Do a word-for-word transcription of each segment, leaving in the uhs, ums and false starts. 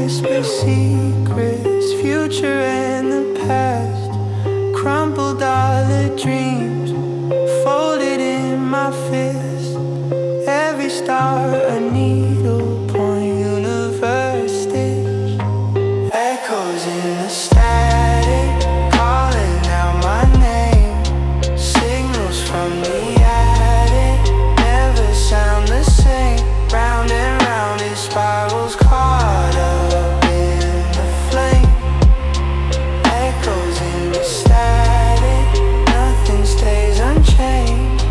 whisper secrets, future and the past. Crumpled all the dreams, folded in my fist. Every star a needle point, universe stitch. Echoes in the static, calling out my name. Signals from the attic never sound the same. Round and round it spirals, caught up in the flame. Echoes in the static, nothing stays unchanged.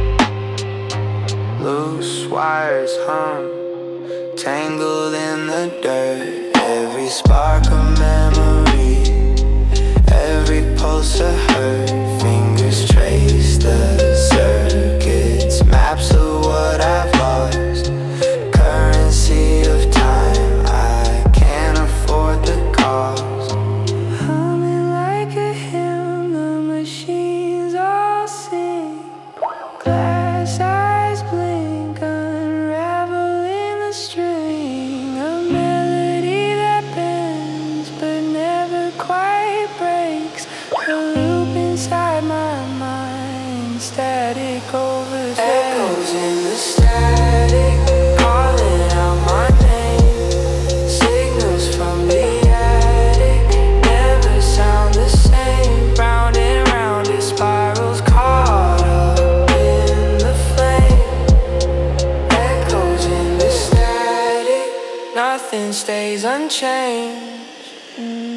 Loose wires hum, tangled in the dirt. Every spark of memory, every pulse of hurt. Fingers trace the circuits, maps of what I've lost. Currency of time, I can't afford the cost. Humming like a hymn, the machines all sing. Glass eyes blink, unraveling the string. A melody that bends but never quite breaks. A loop inside my mind, static over space. Echoes in the static, calling out my name. Signals from the attic never sound the same. Round and round it spirals, caught up in the flame. Echoes in the static, nothing stays unchanged.